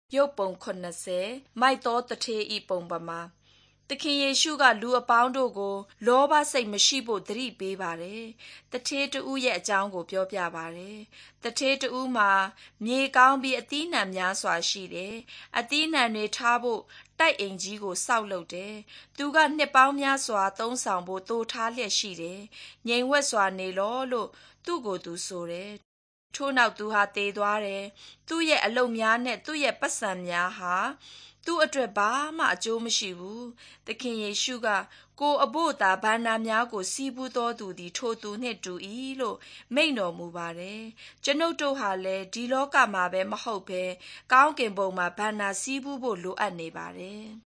ရုပ်ပုံ80မိုက်တော်တထေဤပုံပမာသခင်ယေရှုကလူအပေါင်းတို့ကိုလောဘစိတ်မရှိဖို့သတိပေးပါတယ်။တထေးတူရဲ့အကြောင်းကိုပြောပြပါတယ်။တထေးတူမှာမြေကောင်းပြီးအသီးနှံများစွာရှိတယ်။အသီးနှံတွေထားဖို့တိုက်အိမ်ကြီးကိုစောက်လုပ်တယ်။သူကနှစ်ပေါင်းများစွာသုံးဆောင်ဖို့တိုးထားလျက်ရှိတယ်။ငြိမ်ဝှက်စွာနေလို့သူ့ကိုယ်သူဆိုတယ်။ထို့နောက်သူဟာသေသွားတယ်။သူ့ရဲ့အလုပ်များနဲ့သူ့ရဲ့ပတ်စံများဟာသူ့အတွက်ဘာမှအကျိုးမရှိဘူး။သခင်ယေရှုကကိုယ်အဖို့သာဘဏ္ဍာများကိုစီးပူးတော်သူသည်ထိုသူနှင့်တူ၏လို့မိန့်တော်မူပါတယ်။ကျွန်ုပ်တို့ဟာလည်းဒီလောကမှာပဲမဟုတ်ပဲကောင်းကင်ဘုံမှာဘဏ္ဍာစီးပူးဖို့လိုအပ်နေပါတယ်။